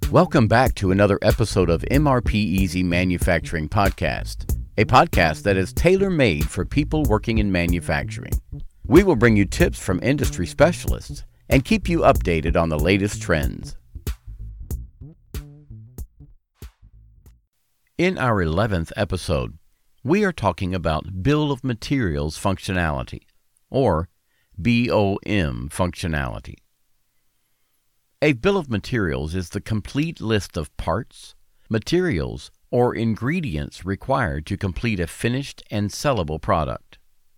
Welcome back to another episode of MRP Easy Manufacturing Podcast, a podcast that is tailor-made for people working in manufacturing. We will bring you tips from industry specialists and keep you updated on the latest trends. In our 11th episode, we are talking about Bill of Materials functionality, or BOM functionality. A bill of materials is the complete list of parts, materials, or ingredients required to complete a finished and sellable product.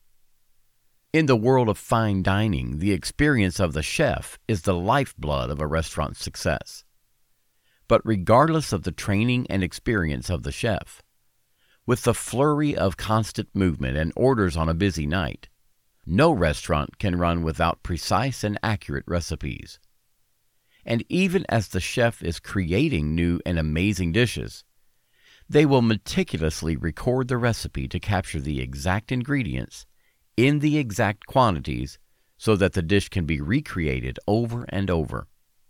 In the world of fine dining, the experience of the chef is the lifeblood of a restaurant's success. But regardless of the training and experience of the chef, with the flurry of constant movement and orders on a busy night, no restaurant can run without precise and accurate recipes. And even as the chef is creating new and amazing dishes, they will meticulously record the recipe to capture the exact ingredients in the exact quantities so that the dish can be recreated over and over.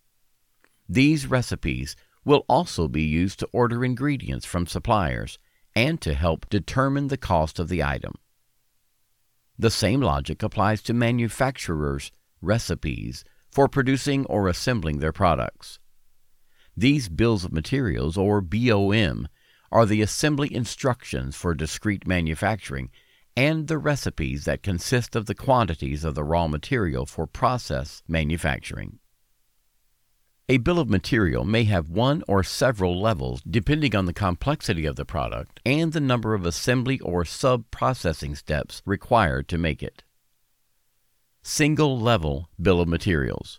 These recipes will also be used to order ingredients from suppliers and to help determine the cost of the item. The same logic applies to manufacturers' recipes for producing or assembling their products. These bills of materials, or BOM, are the assembly instructions for discrete manufacturing and the recipes that consist of the quantities of the raw material for process manufacturing. A bill of material may have one or several levels depending on the complexity of the product and the number of assembly or sub-processing steps required to make it. Single-level bill of materials.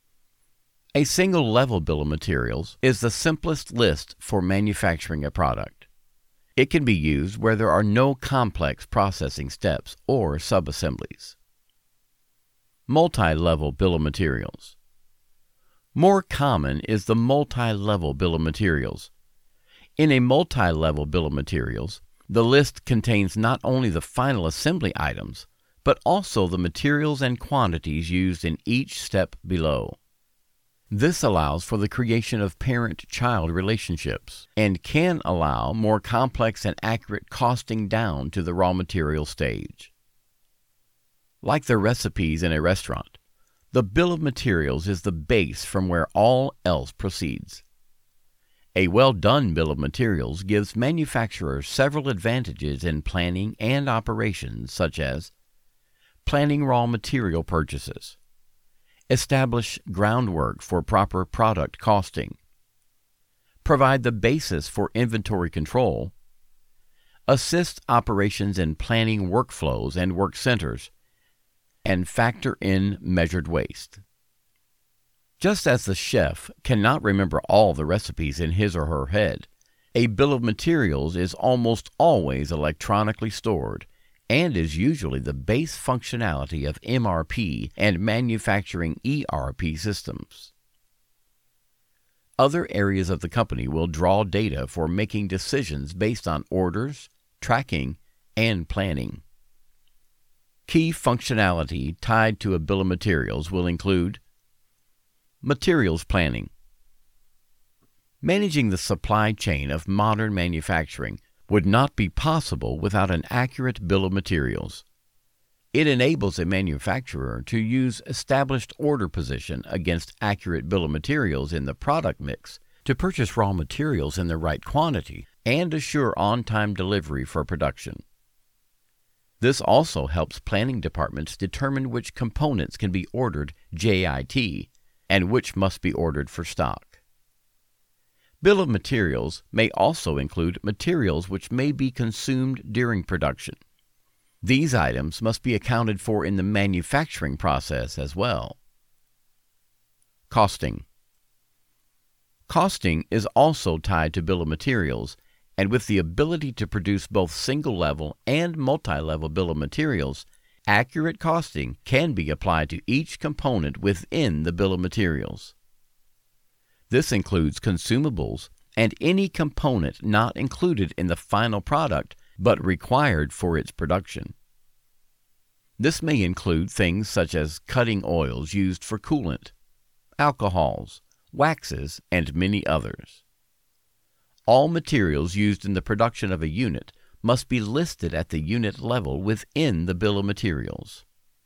A single-level bill of materials is the simplest list for manufacturing a product. It can be used where there are no complex processing steps or sub-assemblies. Multi-level bill of materials. More common is the multi-level bill of materials. In a multi-level bill of materials, the list contains not only the final assembly items, but also the materials and quantities used in each step below. This allows for the creation of parent-child relationships and can allow more complex and accurate costing down to the raw material stage. Like the recipes in a restaurant, the bill of materials is the base from where all else proceeds. A well-done bill of materials gives manufacturers several advantages in planning and operations, such as planning raw material purchases, establish groundwork for proper product costing, provide the basis for inventory control, assist operations in planning workflows and work centers, and factor in measured waste. Just as the chef cannot remember all the recipes in his or her head, a bill of materials is almost always electronically stored and is usually the base functionality of MRP and manufacturing ERP systems. Other areas of the company will draw data for making decisions based on orders, tracking, and planning. Key functionality tied to a bill of materials will include materials planning. Managing the supply chain of modern manufacturing would not be possible without an accurate bill of materials. It enables a manufacturer to use established order position against accurate bill of materials in the product mix to purchase raw materials in the right quantity and assure on-time delivery for production. This also helps planning departments determine which components can be ordered JIT and which must be ordered for stock. Bill of materials may also include materials which may be consumed during production. These items must be accounted for in the manufacturing process as well. Costing. Costing is also tied to bill of materials, and with the ability to produce both single-level and multi-level bill of materials, accurate costing can be applied to each component within the bill of materials. This includes consumables and any component not included in the final product but required for its production. This may include things such as cutting oils used for coolant, alcohols, waxes, and many others. All materials used in the production of a unit must be listed at the unit level within the bill of materials.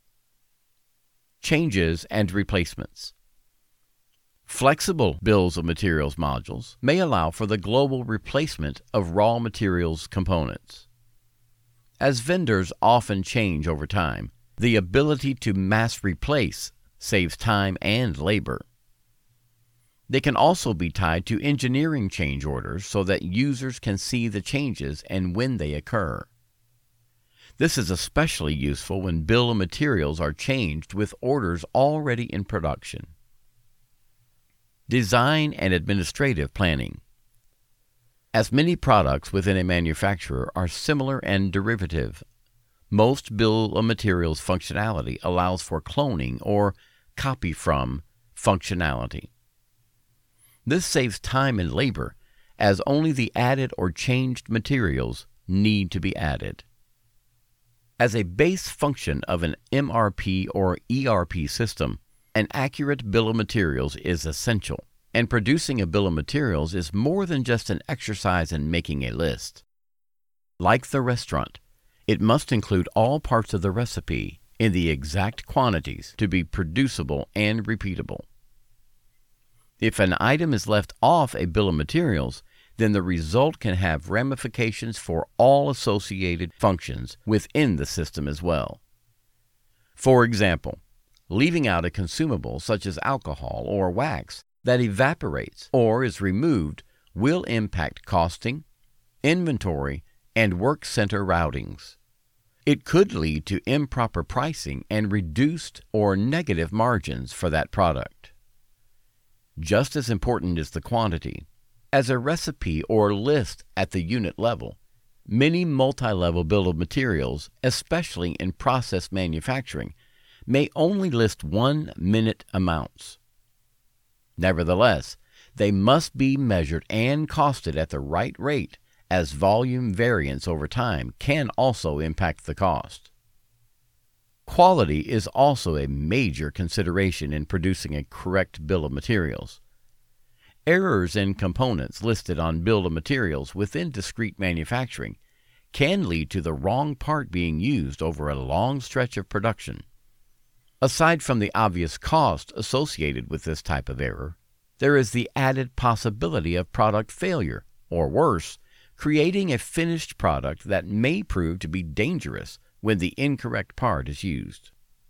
Changes and replacements. Flexible bills of materials modules may allow for the global replacement of raw materials components. As vendors often change over time, the ability to mass replace saves time and labor. They can also be tied to engineering change orders so that users can see the changes and when they occur. This is especially useful when bill of materials are changed with orders already in production. Design and administrative planning. As many products within a manufacturer are similar and derivative, most bill of materials functionality allows for cloning or copy from functionality. This saves time and labor, as only the added or changed materials need to be added. As a base function of an MRP or ERP system, an accurate bill of materials is essential, and producing a bill of materials is more than just an exercise in making a list. Like the restaurant, it must include all parts of the recipe in the exact quantities to be producible and repeatable. If an item is left off a bill of materials, then the result can have ramifications for all associated functions within the system as well. For example, leaving out a consumable such as alcohol or wax that evaporates or is removed will impact costing, inventory, and work center routings. It could lead to improper pricing and reduced or negative margins for that product. Just as important is the quantity. As a recipe or list at the unit level, many multi-level bill of materials, especially in process manufacturing, may only list 1-minute amounts. Nevertheless, they must be measured and costed at the right rate, as volume variance over time can also impact the cost. Quality is also a major consideration in producing a correct bill of materials. Errors in components listed on bill of materials within discrete manufacturing can lead to the wrong part being used over a long stretch of production. Aside from the obvious cost associated with this type of error, there is the added possibility of product failure, or worse, creating a finished product that may prove to be dangerous when the incorrect part is used.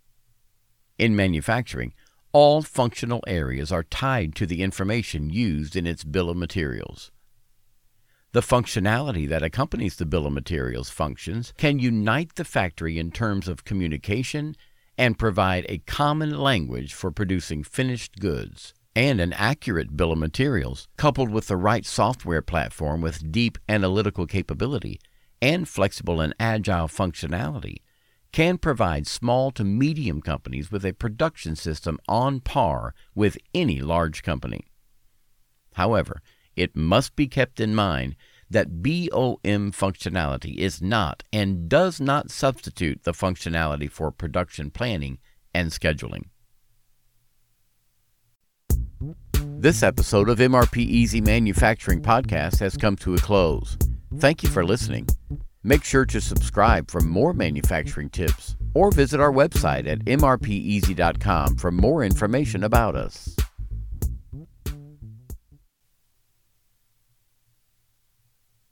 In manufacturing, all functional areas are tied to the information used in its bill of materials. The functionality that accompanies the bill of materials functions can unite the factory in terms of communication and provide a common language for producing finished goods. And an accurate bill of materials, coupled with the right software platform with deep analytical capability and flexible and agile functionality, can provide small to medium companies with a production system on par with any large company. However, it must be kept in mind that BOM functionality is not and does not substitute the functionality for production planning and scheduling. This episode of MRP Easy Manufacturing Podcast has come to a close. Thank you for listening. Make sure to subscribe for more manufacturing tips or visit our website at mrpeasy.com for more information about us.